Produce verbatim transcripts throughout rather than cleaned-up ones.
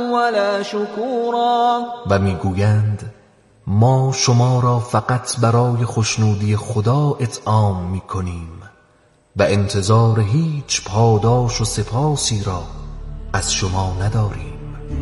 ولا شكورا. و میگویند ما شما را فقط برای خوشنودی خدا اطعام میکنیم و انتظار هیچ پاداش و سپاسی را از شما نداریم.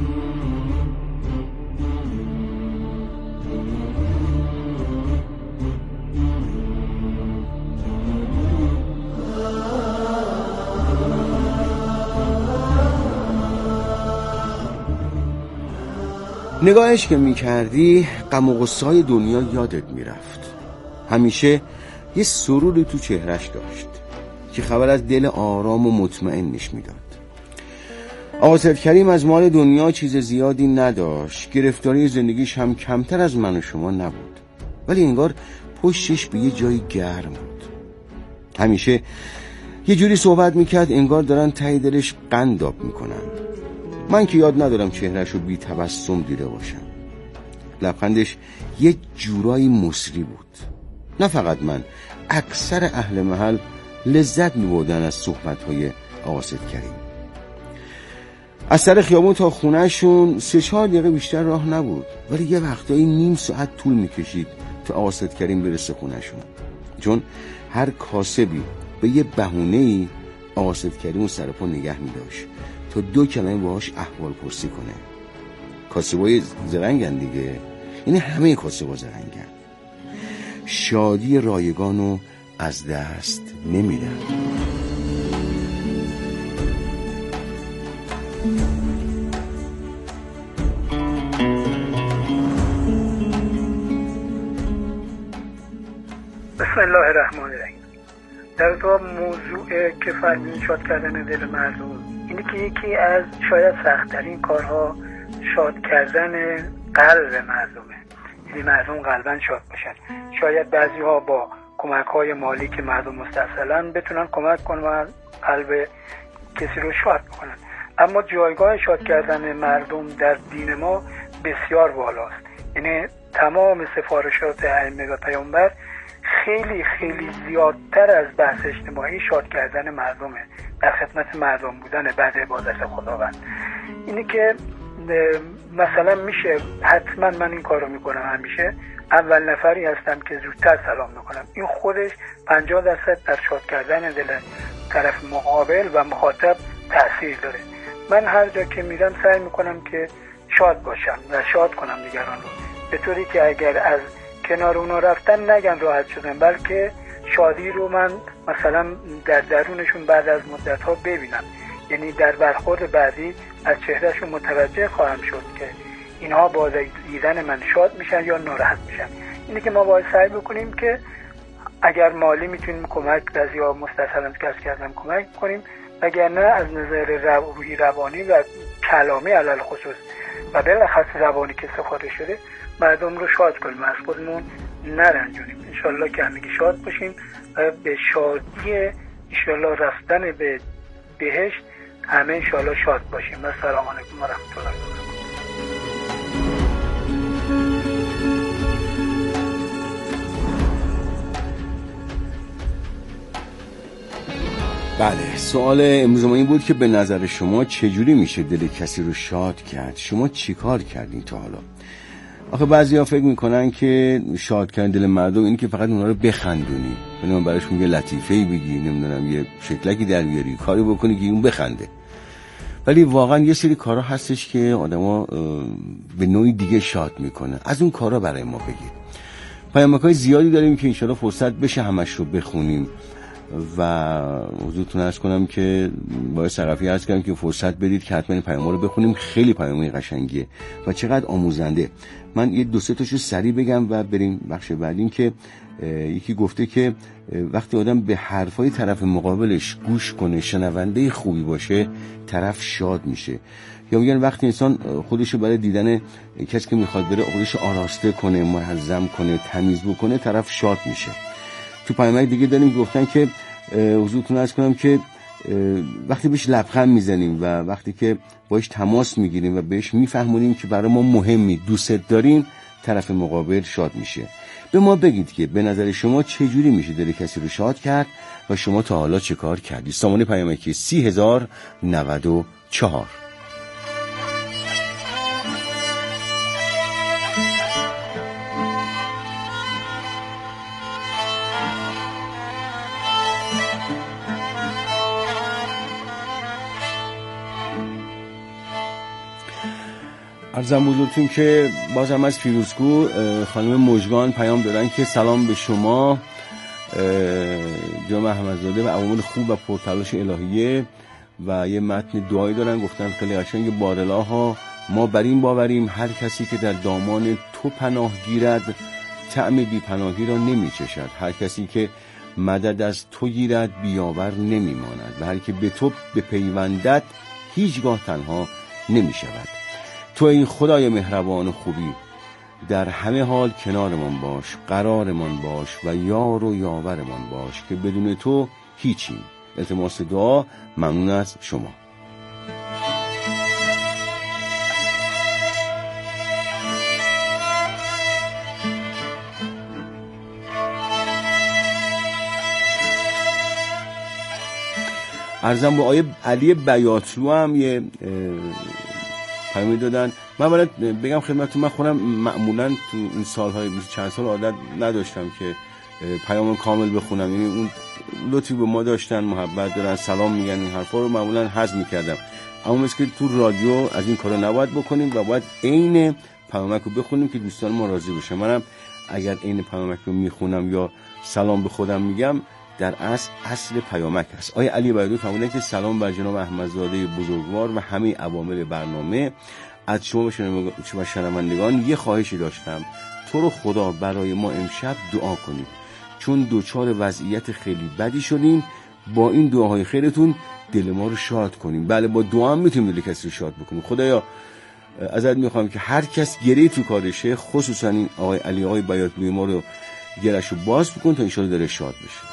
نگاهش که میکردی غم و غصه‌های دنیا یادت میرفت. همیشه یه سروری تو چهرش داشت که خبر از دل آرام و مطمئنش میداد. آقا سید کریم از مال دنیا چیز زیادی نداشت، گرفتاری زندگیش هم کمتر از من و شما نبود، ولی انگار پشتش به یه جای گرم بود. همیشه یه جوری صحبت میکرد انگار دارن ته دلش قنداب میکنن. من که یاد ندارم چهرهش رو بی تبسم دیده باشم. لبخندش یه جورایی مصری بود. نه فقط من، اکثر اهل محل لذت می‌بردن از صحبت‌های آقا سید کریم. از سر خیابون تا خونهشون سه چهار دقیقه بیشتر راه نبود، ولی یه وقتایی نیم ساعت طول می‌کشید تا آقا سید کریم برسه خونهشون، چون هر کاسبی به یه بهونه‌ای آقا سید کریم رو سر پا نگه می‌داشت تا دو کلمه باهاش احوال پرسی کنه. کاسبای زرنگن دیگه، یعنی همه کاسبا زرنگن. شادی رایگانو از دست نمیدن. بسم الله الرحمن الرحیم. در تو موضوع که فرمین شاد کردن دل مردم، اینی که یکی از شاید سخت‌ترین کارها شاد کردن قلب مردمه. یعنی مردم قلباً شاد باشن. شاید بعضی‌ها با کمک‌های مالی که مردم مستحصلن بتونن کمک کنن و قلب کسی رو شاد کنن، اما جایگاه شاد کردن مردم در دین ما بسیار بالاست. یعنی تمام سفارشات ائمه و پیامبر خیلی خیلی زیادتر از بحث اجتماعی شاد کردن مردمه، در خدمت مردم بودن بعد عبادت خداوند. اینی که مثلا میشه حتما من این کارو میکنم، همیشه اول نفری هستم که زودتر سلام میکنم. این خودش پنجاه درصد در شاد کردن دل طرف مقابل و مخاطب تأثیر داره. من هر جا که میرم سعی میکنم که شاد باشم و شاد کنم دیگران رو، به طوری که اگر از کنار اونا رفتن نگن راحت شدن، بلکه شادی رو من مثلا در درونشون بعد از مدت ها ببینم. یعنی در برخورد بعدی از چهرهشون متوجه خواهم شد که اینها با دیدن من شاد میشن یا ناراحت میشن. اینه که ما باید سعی بکنیم که اگر مالی میتونیم کمک بعضی ها مستحصلا کسب کردن کمک کنیم، اگر نه از نظر روحی روانی و کلامی علل خصوص و بالاخص زبانی که استفاده شده مردم رو شاد کنیم، از خودمون نرنجونیم. انشالله که همگی شاد باشیم و به شادی انشالله رفتن به بهشت همه انشالله شاد باشیم. و سلام علیکم و رحمت الله و برکاته. بله، سوال امروز ما این بود که به نظر شما چجوری میشه دل کسی رو شاد کرد؟ شما چی کار کردین تا حالا؟ آخه بعضی ها فکر میکنن که شاد کردن دل مردم این که فقط اونها رو بخندونی، یعنی براشون یه لطیفه‌ای بگی، نمیدونم یه شکلکی در بیاری، کاری بکنی که اون بخنده. ولی واقعا یه سری کارا هستش که آدما به نوعی دیگه شاد میکنه. از اون کارا برای ما بگید. پیامک‌های زیادی داریم که انشالله فرصت بشه همش رو بخونیم و حضورتون عرض کنم که باید ثقفی عرض کنم که فرصت بدید که حتما این پیام‌ها رو بخونیم. خیلی پیام‌های قشنگیه و چقدر آموزنده. من یه دو سه تاشو سریع بگم و بریم بخش بعدی. این که یکی گفته که وقتی آدم به حرفای طرف مقابلش گوش کنه، شنونده خوبی باشه، طرف شاد میشه. یا میگن وقتی انسان خودشو برای دیدن کسی که میخواد بره خودش آراسته کنه، منظم کنه، تمیز بکنه، طرف شاد میشه. تو پیام‌های دیگه داریم گفتن که حضورتون عرض کنم که وقتی بهش لبخند میزنیم و وقتی که باش تماس میگیریم و بهش میفهمونیم که برای ما مهمی، دوست داریم، طرف مقابل شاد میشه. به ما بگید که به نظر شما چه جوری میشه دل کسی رو شاد کرد و شما تا حالا چه کار کردید؟ سامانه پیامکی سی هزار نود و چهار. عرضم بزرگتون که بازم از پیروزکو خانم مژگان پیام دادن که سلام به شما جناب احمدزاده و عوامل خوب و پرتلاش الهیه و یه متن دعایی دارن، گفتن خیلی قشنگ: بارالله ها ما بر این باوریم هر کسی که در دامان تو پناه گیرد طعم بی پناهی را نمی چشد، هر کسی که مدد از تو گیرد بیاور نمی ماند و هر که به تو بپیوندد هیچگاه تنها نمی شود. تو ای خدای مهربان و خوبی در همه حال کنارمان باش، قرارمان باش و یار و یاورمان باش که بدون تو هیچیم. التماس دعا. ممنون از شما. عرضم به آیه علی بیاتلو هم یه پیامی دادن. من باید بگم خدمتتون، من خودم معمولا تو این سالهای چند سال عادت نداشتم که پیام کامل بخونم، یعنی اون لطفی به ما داشتن، محبت دارن، سلام میگن، این حرفا رو معمولا هضم میکردم. اما مثل که تو رادیو از این کارا نباید بکنیم و باید عین پیامک رو بخونیم که دوستان ما راضی بشن. منم اگر عین پیامک رو میخونم یا سلام به خودم میگم، در اصل اصل پیامک هست. آیه علی بیاتلو فرمودن که سلام بر جناب احمدزاده بزرگوار و همه عوامل برنامه. از شما و شنوندگان یه خواهشی داشتم، تو رو خدا برای ما امشب دعا کنید، چون دوچار وضعیت خیلی بدی شدیم. با این دعاهای خیرتون دل ما رو شاد کنیم. بله، با دعا هم میتونیم دل کسی رو شاد بکنیم. خدایا ازت میخوام که هر کس گره تو کارشه، خصوصا این آقای علی آقای بیاتلوی ما رو گرش رو باز بکن تا انشالله دلش شاد بشه.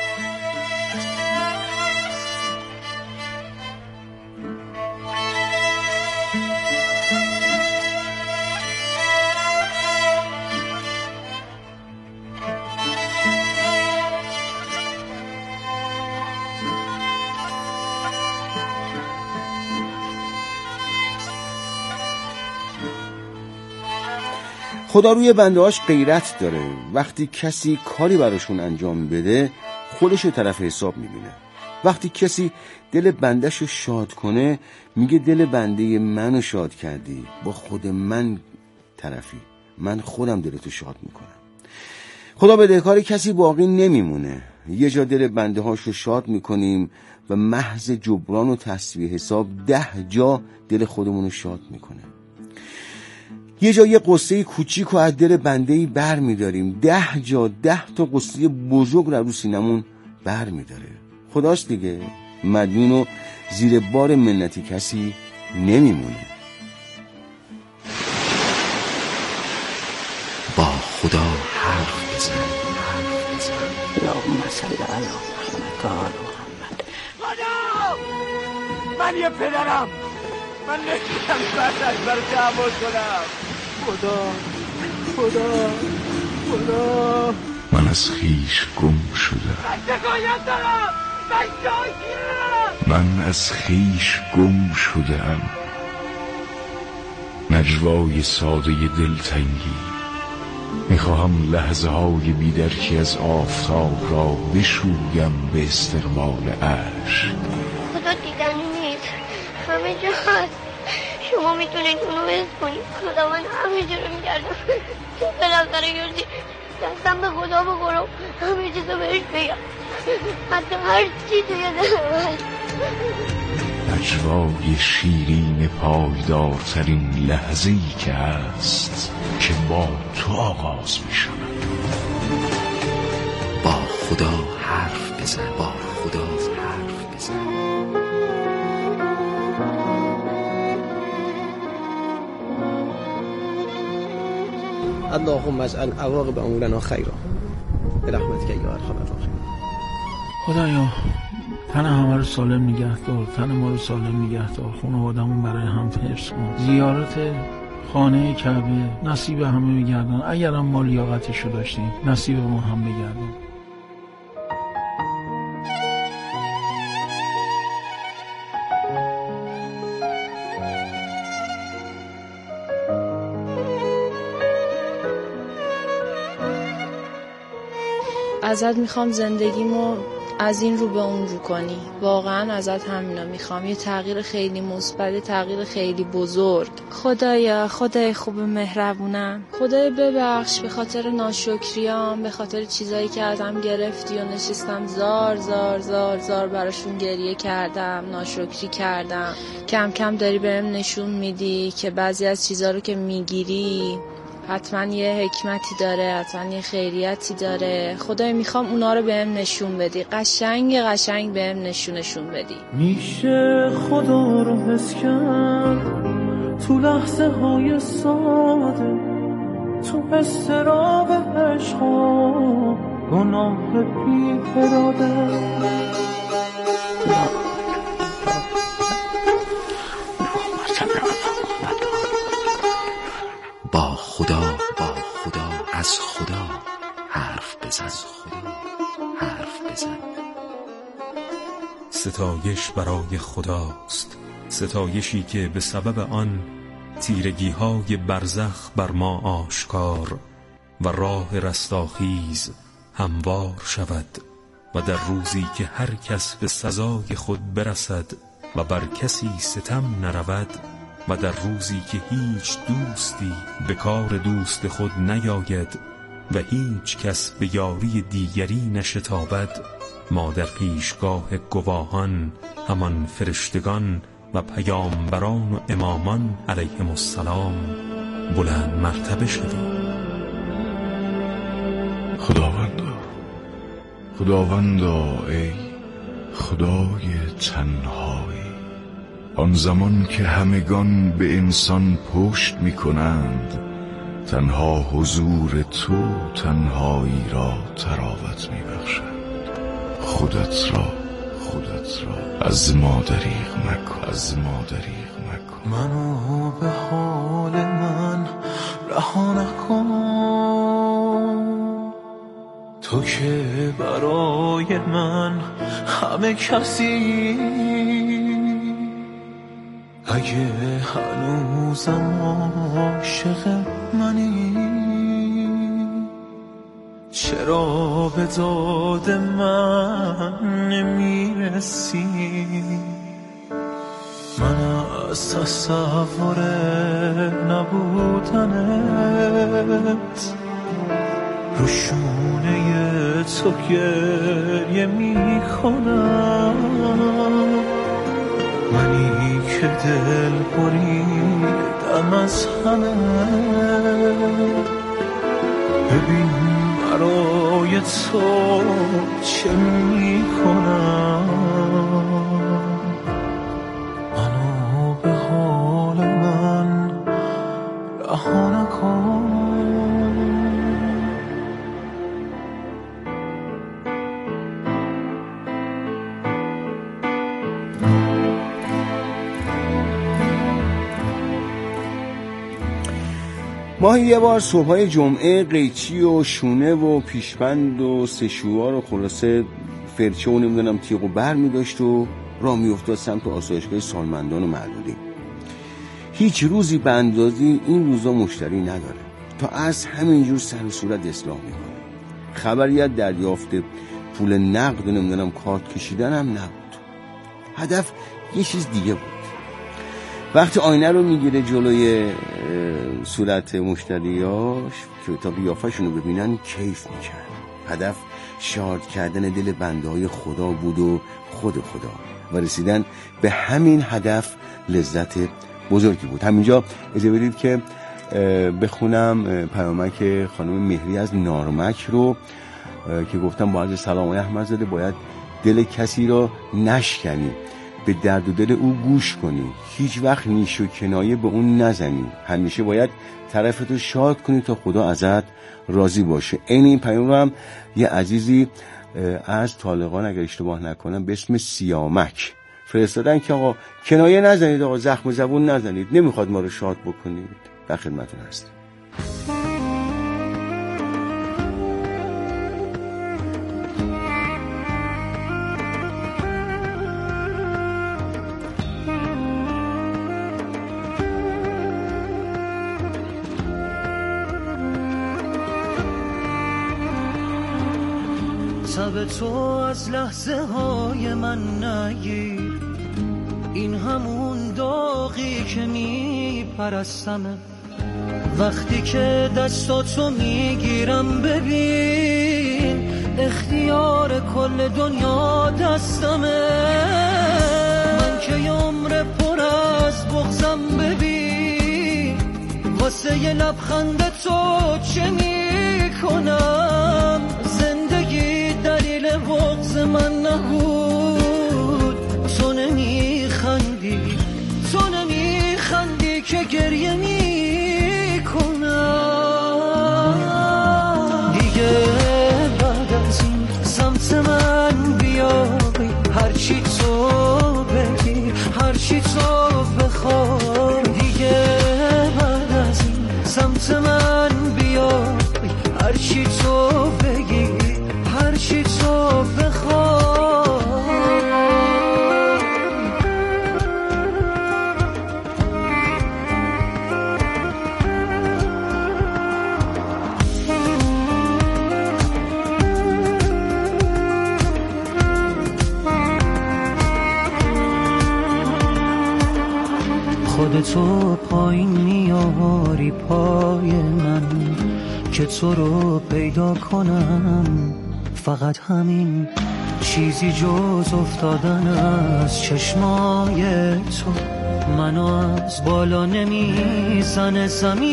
خدا روی بنده‌هاش غیرت داره. وقتی کسی کاری براشون انجام بده، خودشو طرف حساب میبینه. وقتی کسی دل بنده‌ش رو شاد کنه، میگه دل بنده منو شاد کردی، با خود من طرفی، من خودم دلتو شاد میکنم. خدا بدهکار کسی باقی نمیمونه. یه جا دل بنده‌هاش رو شاد میکنیم و محض جبران و تصفیه حساب ده جا دل خودمون رو شاد میکنه. یه جا یه قصه کوچیک رو از دل بنده‌ای بر می‌داریم، ده جا ده تا قصه بزرگ رو رو سینمون بر می‌داره. خداست دیگه، مدیون و زیر بار منتی کسی نمیمونه. با خدا حرف بزن، حرف بزن. اللهم صل علی محمد و آل محمد. خدا! من یه پدرم، من نمی‌تونم بعد از برای تعامل کنم. خدا خدا خدا من از خیش گم شدم، من شکایت دارم، من شاکرم، من از خیش گم شدم. نجوای ساده دلتنگی، میخواهم لحظه های بیدرکی از آفتاب را بشویم به استقبال عشق. خدا دیدنی نیست، همه جا هست. شما میتونید اونو حس کنید. خدا من همه جا رو میگردم، تو بالاخره گردی دستم به خدا بخورم، همه چیزو بهش بگم، حتی هر چی توی دلم هست. نجوای شیرین پایدارترین لحظه‌ای که هست که با تو آغاز میشود. با خدا حرف بزن، با خدا حرف بزن. اللهم اجعل عواقب امورنا خیرا برحمتک یا ارحم الراحمین. خدایا تن همه رو سالم نگه دار، تن ما رو سالم نگه دار، خانواده‌مون برای هم حفظ کن. زیارت خانه کعبه نصیب همه بگردن، اگر هم ما لیاقتشو داشتیم نصیب ما هم بگردن. ازت میخوام زندگیمو از این رو به اون رو کنی. واقعا ازت همینا میخوام، یه تغییر خیلی مثبت، تغییر خیلی بزرگ. خدایا، خدای خوب مهربونم، خدای ببخش به خاطر ناشکریام، به خاطر چیزایی که ازم گرفتی و نشستم زار زار زار زار براشون گریه کردم، ناشکری کردم. کم کم داری بهم نشون میدی که بعضی از چیزا رو که میگیری حتما یه حکمتی داره، حتما یه خیریتی داره. خدای میخوام اونا رو بهم نشون بدی، قشنگ قشنگ بهم نشونشون بدی. میشه خدا رو حس کرد تو لحظه های ساده، تو استراب عشقا گناه بی اراده. با خدا با خدا از خدا حرف بزن، خدا حرف بزن. ستایش برای خداست، ستایشی که به سبب آن تیرگی‌های برزخ بر ما آشکار و راه رستاخیز هموار شود و در روزی که هر کس به سزای خود برسد و بر کسی ستم نرود و در روزی که هیچ دوستی به کار دوست خود نیاید و هیچ کس به یاری دیگری نشتابد، ما در پیشگاه گواهان، همان فرشتگان و پیامبران و امامان علیهم السلام بلند مرتبه شدیم. خداوندا، خداوندا ای خدای تنهایی، آن زمان که همگان به انسان پشت می کنند، تنها حضور تو تنهایی را تراوت می بخشند. خودت را خودت را از ما دریغ مکن، از ما دریغ مکن. منو به حال من رها نکن، تو که برای من همه کسی. اگه هنوزم عاشق منی، چرا به داد من نمیرسی؟ من از تصور نبودنت رو شونه تو گریه میکنم. منی که دل بریدم از همه، ببین برای تو چه میکنم. منو به حال من رها نکن. ماهی یه بار صبحای جمعه قیچی و شونه و پیشبند و سشوار و خلاصه فرچه و نمیدونم تیغ و بر می داشت و راه می افتاد سمت آسایشگاه سالمندان و معلولین. هیچ روزی به اندازی این روزا مشتری نداره، تا از همینجور سر و صورت اصلاح میکنه. خبری از دریافت پول نقد و نمیدونم کارت کشیدن هم نبود. هدف یه چیز دیگه بود. وقتی آینه رو میگیره جلوی صورت مشتریاش که تا قیافه‌شون رو ببینن کیف میکرد. هدف شاد کردن دل بنده های خدا بود و خود خدا، و رسیدن به همین هدف لذت بزرگی بود. همینجا اجازه بدید که بخونم پیامک خانم مهری از نارمک رو که گفتم با عرض سلام آقای احمدزاده، باید دل کسی را نشکنی، به درد و دل او گوش کنی، هیچ وقت نیش و کنایه به اون نزنی، همیشه باید طرفتو شاد کنی تا خدا ازت راضی باشه. این این پیام رو هم یه عزیزی از طالقان اگر اشتباه نکنم به اسم سیامک فرستادن که آقا کنایه نزنید، آقا زخم زبون نزنید، نمیخواد ما رو شاد بکنید. در خدمتتون هستم. تب تو از لحظه های من نگیر، این همون داغی که میپرستمه. وقتی که دستاتو میگیرم ببین اختیار کل دنیا دستمه. من که عمر پر از بغضم ببین واسه یه لبخند تو چه میکنم. زندگی دلیل بغض من نبود، تو نمیخندی تو نمیخندی که گریه میکنم. دیگه بعد از این سمت من بیای، هرچی تو بگی هرچی تو بخوای. دیگه بعد از این سمت من بیای، هرچی تو بگی هرچی تو بخوای. خودتو پایین میاری پای من که تو رو پیدا کنم. فقط همین چیزی جز افتادن از چشمای تو منو از بالا نمیزنه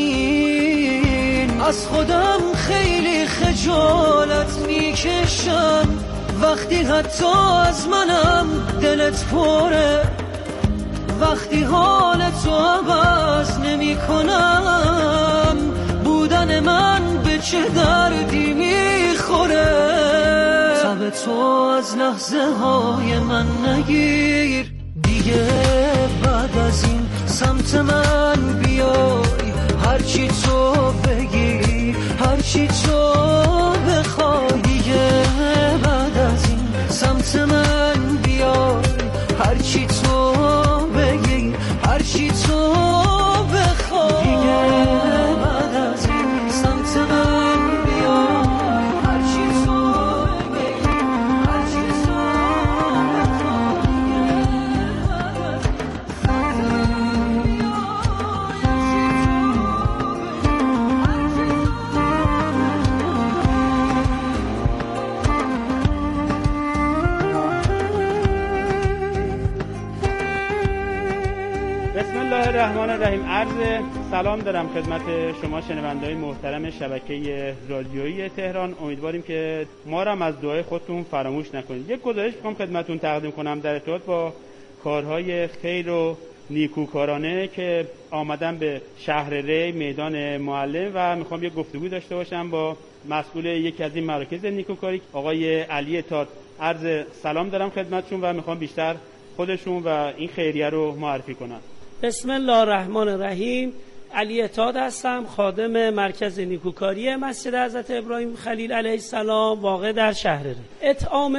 زمین. از خودم خیلی خجالت میکشم وقتی حتی از منم دلت پره. وقتی حال تو عوض نمی کنم بودن من به چه دردی میخوره. تب تو از لحظه های من نگیر، دیگه بعد از این سمت من بیای. هرچی تو بگی هرچی تو بخوای. دیگه بعد از این سمت من بیای، هرچی تو بگی هرچی تو بخوای. دیگه بعد از این سمت من بیا، هرچی تو بگی هرچی تو بسم الله الرحمن الرحیم. عرض سلام دارم خدمت شما شنونده‌های محترم شبکه رادیویی تهران. امیدواریم که ما را از دعای خودتون فراموش نکنید. یک گزارش می‌خوام خدمتتون تقدیم کنم در ارتباط با کارهای خیر و نیکوکارانه که آمدن به شهر ری میدان معلم و میخوام یک گفتگو داشته باشم با مسئول یکی از این مراکز نیکوکاری آقای علی اطاعت. عرض سلام دارم خدمتشون و میخوام بیشتر خودشون و این خیریه رو معرفی کنن. بسم الله الرحمن الرحیم. علی اطاعت هستم، خادم مرکز نیکوکاری مسجد حضرت ابراهیم خلیل علیه السلام واقع در شهر ری. اطعام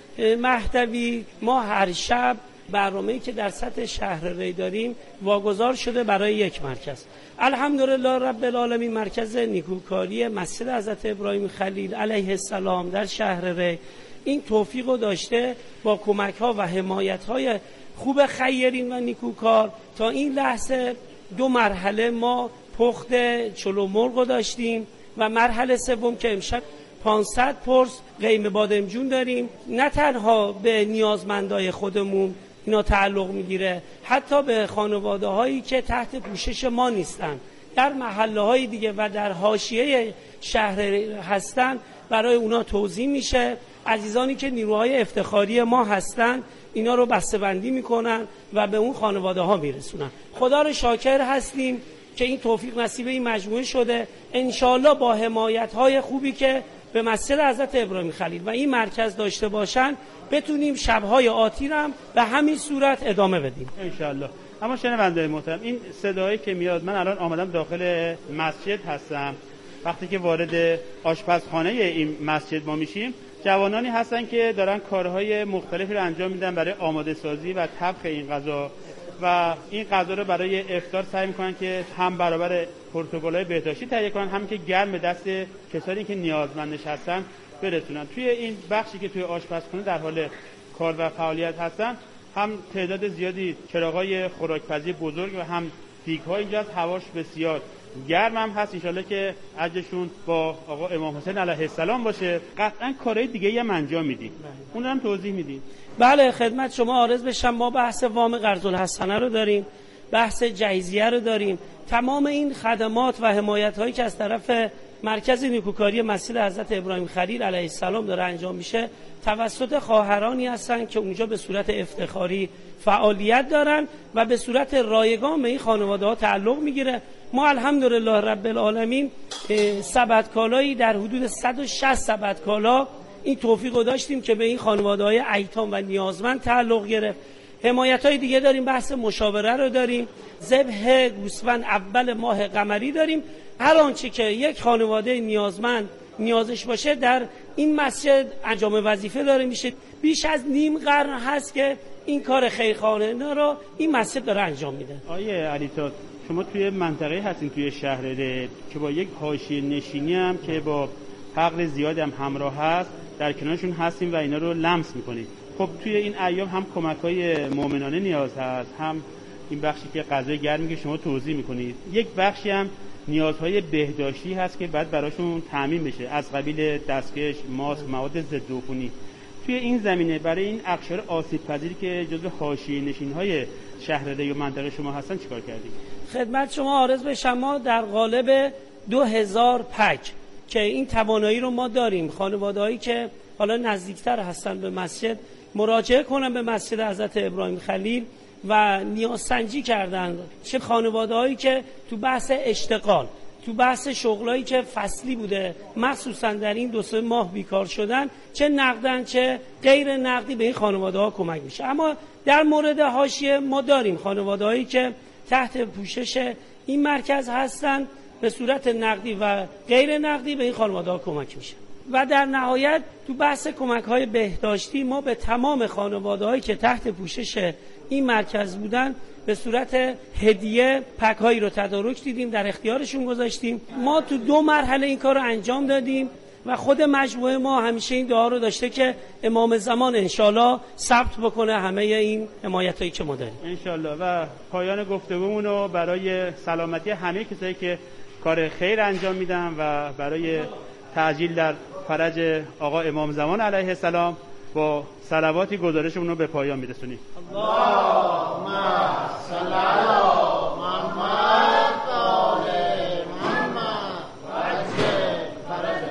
مهدوی ما هر شب برنامه‌ای که در سطح شهر ری داریم واگذار شده برای یک مرکز. الحمدلله رب العالمین مرکز نیکوکاری مسجد حضرت ابراهیم خلیل علیه السلام در شهر ری این توفیق رو داشته با کمک‌ها و حمایت‌های خوب خیرین و نیکوکار تا این لحظه دو مرحله ما پخت چلو مرغ داشتیم و مرحله سوم که امشب پانصد پرس قیم بادمجون داریم. نه تنها به نیازمندای خودمون اینا تعلق میگیره، حتی به خانواده هایی که تحت پوشش ما نیستن در محله های دیگه و در حاشیه شهر هستن برای اونا توزیع میشه. عزیزانی که نیروهای افتخاری ما هستن اینا رو بسته‌بندی میکنن و به اون خانواده ها میرسونن. خدا رو شاکر هستیم که این توفیق نصیب این مجموعه شده. انشالله با حمایت های خوبی که به مسجد حضرت ابراهیم خلیل و این مرکز داشته باشن بتونیم شبهای آتی هم به همین صورت ادامه بدیم انشالله. اما شنونده‌های محترم، این صدایی که میاد، من الان آمدم داخل مسجد هستم. وقتی که وارد آشپزخانه این مسجد ما میشیم، جوانانی هستن که دارن کارهای مختلفی رو انجام میدن برای آماده سازی و طبخ این غذا و این غذا رو برای افطار سعی میکنن که هم برابر پروتکل‌های بهداشتی تهیه کنن، هم که گرم به دست کسانی که نیازمندش هستن برسونن. توی این بخشی که توی آشپزخونه در حال کار و فعالیت هستن، هم تعداد زیادی چراغای خوراکپزی بزرگ و هم دیگ‌ها اینجا هواش بسیار گرم هم هست. انشالله که اجرشون با آقا امام حسین علیه السلام باشه. قطعا کارهای دیگه هم انجام میدید، اون هم توضیح میدید. بله خدمت شما عرض بشم، ما بحث وام قرض الحسنه رو داریم، بحث جهیزیه رو داریم. تمام این خدمات و حمایت هایی که از طرف مرکز نیکوکاری مسجد حضرت ابراهیم خلیل علیه السلام داره انجام میشه توسط خواهرانی هستن که اونجا به صورت افتخاری فعالیت دارن و به صورت رایگان به این خانواده ها تعلق میگیره. ما الحمدلله رب العالمین سبدکالایی در حدود صد و شصت سبدکالا این توفیق رو داشتیم که به این خانواده های ایتام و نیازمند تعلق گرفت. حمایت های دیگه داریم، بحث مشاوره رو داریم، ذبح گوسفند اول ماه قمری داریم. هر آنچه که یک خانواده نیازمند نیازش باشه در این مسجد انجام وظیفه داره میشه. بیش از نیم قرن هست که این کار خیرخواهانه رو این مسجد داره انجام میده. آیه علیزاده، شما توی منطقه هستین توی شهر رد که با یک حاشیه نشینی هم که با فقر زیادی هم همراه هست، در کنارشون هستیم و اینا رو لمس میکنید. خب توی این ایام هم کمک‌های مؤمنانه نیاز هست، هم این بخشی که غذای گرمی که شما توضیح میکنید، یک بخشی هم نیازهای بهداشتی هست که بعد براشون تامین بشه، از قبیل دستکش، ماسک، مواد ضد عفونی. توی این زمینه برای این اقشار آسیب پذیری که جزو حاشیه نشین‌های شهر ری و منطقه شما هستن چیکار کردید؟ خدمت شما عرض بشم، ما در قالب دو هزار پک که این توانایی رو ما داریم، خانواده‌هایی که حالا نزدیکتر هستن به مسجد مراجعه کنن به مسجد حضرت ابراهیم خلیل و نیازسنجی کردن. چه خانواده‌هایی که تو بحث اشتغال، تو بحث شغلایی که فصلی بوده مخصوصا در این دو سه ماه بیکار شدن، چه نقدن چه غیر نقدی به این خانواده‌ها کمک میشه. اما در مورد حاشیه ما داریم خانواده‌هایی که تحت پوشش این مرکز هستن، به صورت نقدی و غیر نقدی به این خانواده‌ها کمک میشه. و در نهایت تو بحث کمک‌های بهداشتی ما به تمام خانواده‌هایی که تحت پوشش این مرکز بودن به صورت هدیه پک‌هایی رو تدارک دیدیم، در اختیارشون گذاشتیم. ما تو دو مرحله این کار رو انجام دادیم و خود مجموعه ما همیشه این دعا رو داشته که امام زمان انشالله ثبت بکنه همه این حمایتایی که ما داریم انشالله. و پایان گفتگومون رو برای سلامتی همه کسایی که کار خیر انجام میدن و برای تعجیل در فرج آقا امام زمان علیه السلام با صلواتی گزارشمون رو به پایان میرسونیم. اللهم صل علی محمد و آل محمد و عجل فرجه.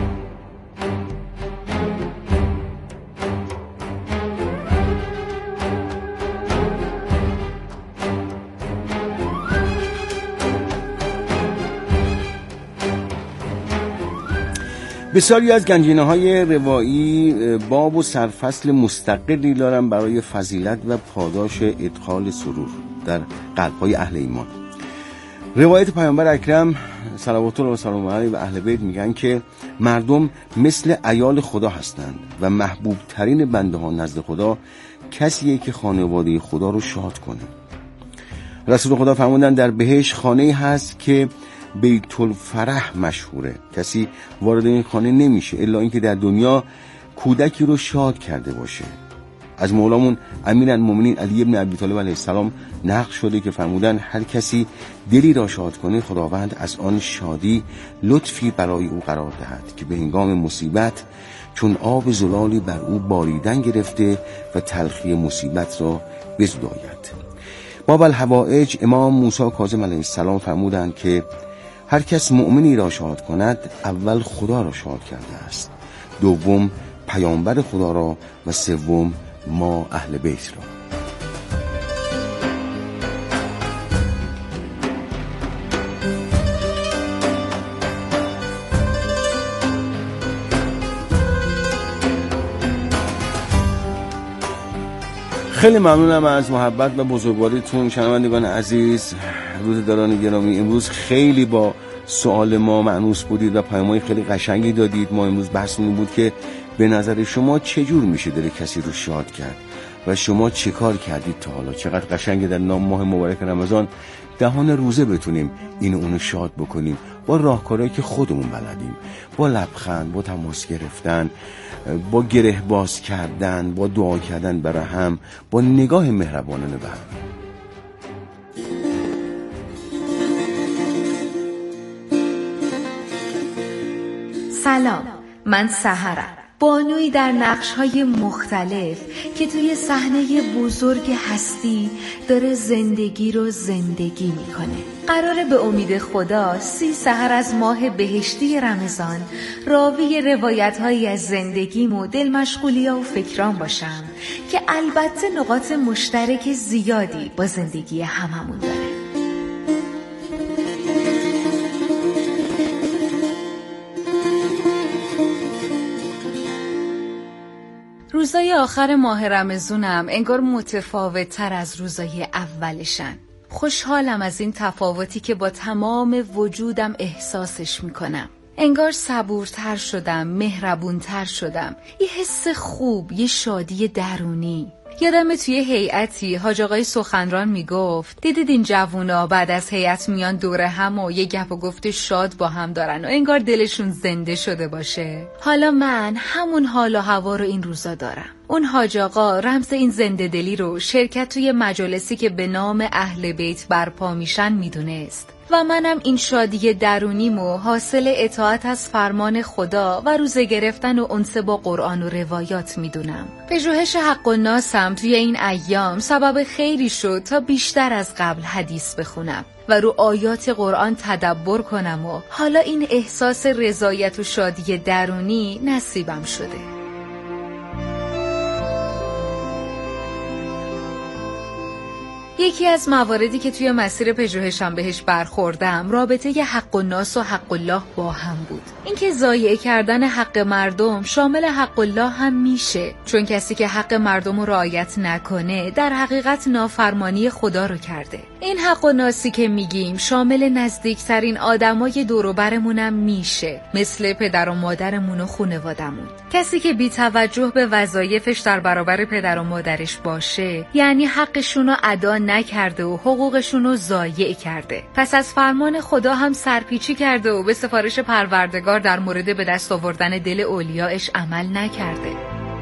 بسیاری از گنجینه‌های روایی باب و سرفصل مستقلی دارن برای فضیلت و پاداش ادخال سرور در قلب‌های اهل ایمان. روایت پیامبر اکرم صلوات الله و سلام علیه و اهل بیت میگن که مردم مثل عیال خدا هستند و محبوب ترین بنده ها نزد خدا کسیه که خانواده خدا رو شاد کنه. رسول خدا فرمودن در بهشت خانه‌ای هست که بیت الفرح مشهوره، کسی وارد این خانه نمیشه الا اینکه در دنیا کودکی رو شاد کرده باشه. از مولامون امیرالمومنین علی ابن ابی طالب علیه السلام نقل شده که فرمودن هر کسی دلی را شاد کنه خداوند از آن شادی لطفی برای او قرار دهد که به هنگام مصیبت چون آب زلالی بر او باریدن گرفته و تلخی مصیبت را بزداید. باب الحوائج امام موسی کاظم علیه السلام فرمودند که هر کس مؤمنی را شاد کند اول خدا را شاد کرده است، دوم پیامبر خدا را و سوم ما اهل بیت را. خیلی ممنونم از محبت و بزرگواریتون شنوندگان عزیز. روزداران گرامی، امروز خیلی با سوال ما مانوس بودید و پیام‌های خیلی قشنگی دادید. ما امروز بحثمون بود که به نظر شما چجور میشه دل کسی رو شاد کرد و شما چه کار کردید تا حالا. چقدر قشنگه در نام ماه مبارک رمضان دهان روزه بتونیم اینو اونو شاد بکنیم با راهکارهایی که خودمون بلدیم، با لبخند، با تماس گرفتن، با گره باز کردن، با دعا کردن برای هم، با نگاه مهربانانه به هم. سلام، من سحرم، بانویی در نقش‌های مختلف که توی صحنه بزرگ هستی داره زندگی رو زندگی میکنه. قراره به امید خدا سی سحر از ماه بهشتی رمضان راوی روایت‌هایی از زندگیم و دل مشغولیا و فکران باشم که البته نقاط مشترک زیادی با زندگی هممون داره. روزای آخر ماه رمضانم انگار متفاوت تر از روزای اولشن. خوشحالم از این تفاوتی که با تمام وجودم احساسش میکنم. انگار صبورتر شدم، مهربونتر شدم. یه حس خوب، یه شادی درونی. یادمه توی هیئتی حاج آقای سخنران میگفت دیدید این جوونا بعد از هیئت میان دوره هم و یه گپ و گفت شاد با هم دارن و انگار دلشون زنده شده باشه. حالا من همون حال و هوا رو این روزا دارم. اون حاج آقا رمز این زنده دلی رو شرکت توی مجالسی که به نام اهل بیت برپا میشن میدونست و منم این شادی درونیمو حاصل اطاعت از فرمان خدا و روزه گرفتن و انس با قرآن و روایات میدونم. پژوهش حق و ناسم توی این ایام سبب خیری شد تا بیشتر از قبل حدیث بخونم و رو آیات قرآن تدبر کنم و حالا این احساس رضایت و شادی درونی نصیبم شده. یکی از مواردی که توی مسیر پژوهشم بهش برخوردم رابطه ی حق و ناس و حق الله با هم بود. اینکه ضایع کردن حق مردم شامل حق الله هم میشه، چون کسی که حق مردم رو رعایت نکنه در حقیقت نافرمانی خدا رو کرده. این حق و ناسی که میگیم شامل نزدیکترین آدمای دور و برمونم میشه، مثل پدر و مادرمون و خانوادمون. کسی که بی توجه به وظایفش در برابر پدر و مادرش باشه، یعنی حقشون رو ادا نکرده و حقوقشون رو ضایع کرده. پس از فرمان خدا هم سرپیچی کرده و به سفارش پروردگار در مورد به دست آوردن دل اولیاش عمل نکرده.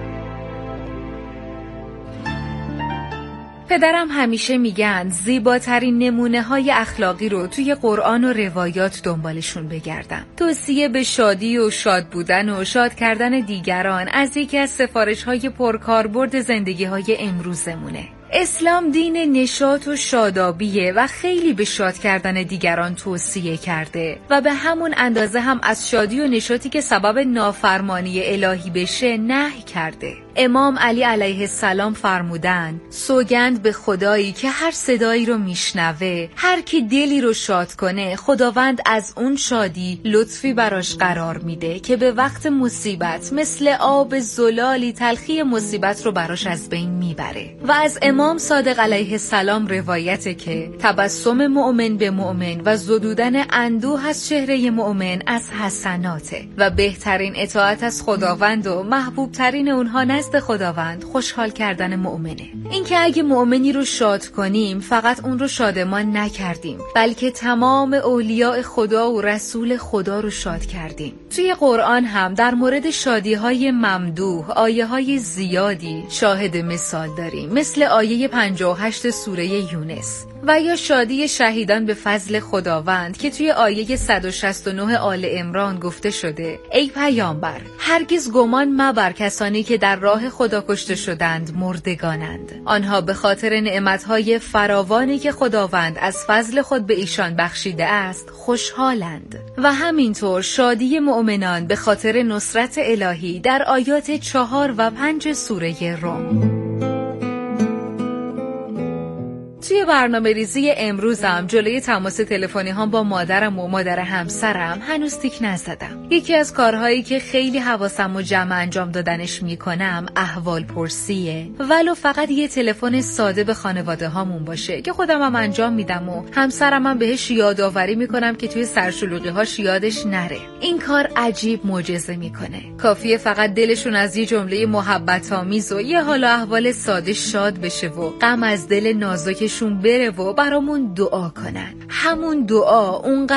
پدرم همیشه میگن زیباترین نمونه های اخلاقی رو توی قرآن و روایات دنبالشون بگردم. توصیه به شادی و شاد بودن و شاد کردن دیگران از یکی از سفارش های پرکاربرد زندگی های امروزمونه. اسلام دین نشاط و شادابیه و خیلی به شاد کردن دیگران توصیه کرده و به همون اندازه هم از شادی و نشاطی که سبب نافرمانی الهی بشه نهی کرده. امام علی علیه السلام فرمودن سوگند به خدایی که هر صدایی رو میشنوه، هر کی دلی رو شاد کنه خداوند از اون شادی لطفی براش قرار میده که به وقت مصیبت مثل آب زلالی تلخی مصیبت رو براش از بین میبره. و از امام صادق علیه السلام روایته که تبسم مؤمن به مؤمن و زدودن اندوه از چهره مؤمن از حسناته و بهترین اطاعت از خداوند و محبوب ترین اونها نزد خداوند خوشحال کردن مؤمنه. این که اگه مؤمنی رو شاد کنیم فقط اون رو شادمان نکردیم، بلکه تمام اولیاء خدا و رسول خدا رو شاد کردیم. توی قرآن هم در مورد شادی های ممدوح آیه های زیادی شاهد مثال داریم، مثل آیه پنجاه و هشت سوره یونس و یا شادی شهیدان به فضل خداوند که توی آیه صد و شصت و نه آل عمران گفته شده ای پیامبر هرگز گمان مبر کسانی که در راه خدا کشته شدند مردگانند، آنها به خاطر نعمتهای فراوانی که خداوند از فضل خود به ایشان بخشیده است خوشحالند. و همینطور شادی مؤمنان به خاطر نصرت الهی در آیات چهار و پنج سوره روم. توی برنامه ریزی امروزم جلوی تماس تلفنی هم با مادرم و مادر همسرم هنوز تیک نزدم. یکی از کارهایی که خیلی حواسم و جمع انجام دادنش میکنم احوال پرسیه، ولو فقط یه تلفن ساده به خانواده هامون باشه که خودم هم انجام میدم و همسرم هم بهش یادآوری میکنم که توی سرشلوغی هاش یادش نره. این کار عجیب معجزه میکنه. کافیه فقط دلشون از یه جمله محبت آمیز و یه حال و احوال ساده شاد بشه و غم از دل نازک پیششون بره و برامون دعا کنن. همون دعا اون